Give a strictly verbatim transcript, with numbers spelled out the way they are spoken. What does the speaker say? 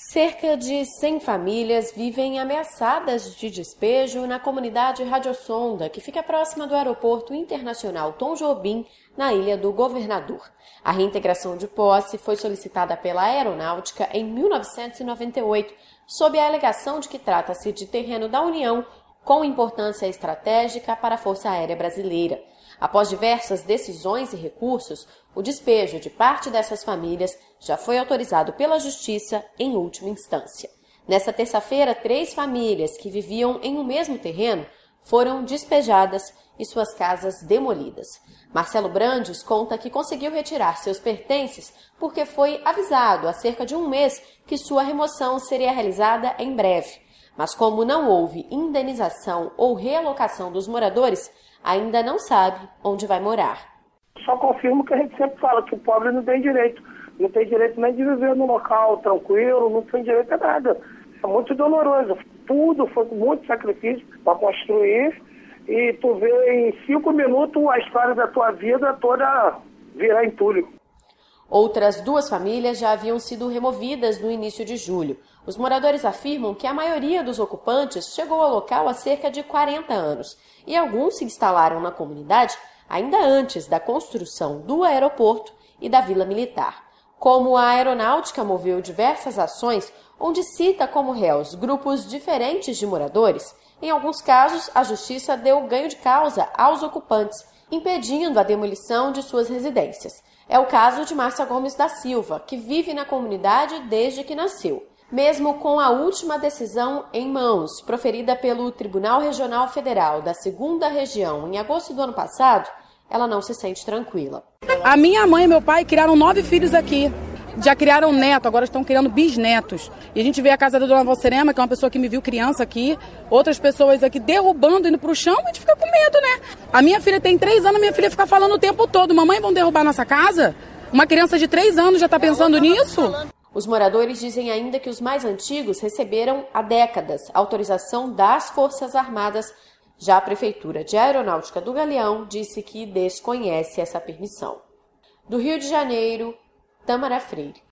Cerca de cem famílias vivem ameaçadas de despejo na comunidade Radiosonda, que fica próxima do Aeroporto Internacional Tom Jobim, na Ilha do Governador. A reintegração de posse foi solicitada pela Aeronáutica em mil novecentos e noventa e oito, sob a alegação de que trata-se de terreno da União com importância estratégica para a Força Aérea Brasileira. Após diversas decisões e recursos, o despejo de parte dessas famílias já foi autorizado pela Justiça em última instância. Nesta terça-feira, três famílias que viviam em um mesmo terreno foram despejadas e suas casas demolidas. Marcelo Brandes conta que conseguiu retirar seus pertences porque foi avisado há cerca de um mês que sua remoção seria realizada em breve. Mas como não houve indenização ou realocação dos moradores, ainda não sabe onde vai morar. Só confirmo que a gente sempre fala que o pobre não tem direito. Não tem direito nem de viver num local tranquilo, não tem direito a nada. É muito doloroso. Tudo foi com muito sacrifício para construir e tu vê em cinco minutos a história da tua vida toda virar entulho. Outras duas famílias já haviam sido removidas no início de julho. Os moradores afirmam que a maioria dos ocupantes chegou ao local há cerca de quarenta anos e alguns se instalaram na comunidade ainda antes da construção do aeroporto e da Vila Militar. Como a Aeronáutica moveu diversas ações onde cita como réus grupos diferentes de moradores, em alguns casos a Justiça deu ganho de causa aos ocupantes, impedindo a demolição de suas residências. É o caso de Márcia Gomes da Silva, que vive na comunidade desde que nasceu. Mesmo com a última decisão em mãos, proferida pelo Tribunal Regional Federal da segunda Região em agosto do ano passado, ela não se sente tranquila. A minha mãe e meu pai criaram nove filhos aqui. Já criaram neto, agora estão criando bisnetos. E a gente vê a casa da dona Valcerema, que é uma pessoa que me viu criança aqui, outras pessoas aqui derrubando, indo pro chão, a gente fica com medo, né? A minha filha tem três anos, a minha filha fica falando o tempo todo, mamãe, vão derrubar nossa casa? Uma criança de três anos já está pensando nisso? Os moradores dizem ainda que os mais antigos receberam há décadas autorização das Forças Armadas. Já a Prefeitura de Aeronáutica do Galeão disse que desconhece essa permissão. Do Rio de Janeiro, Tamara Freire.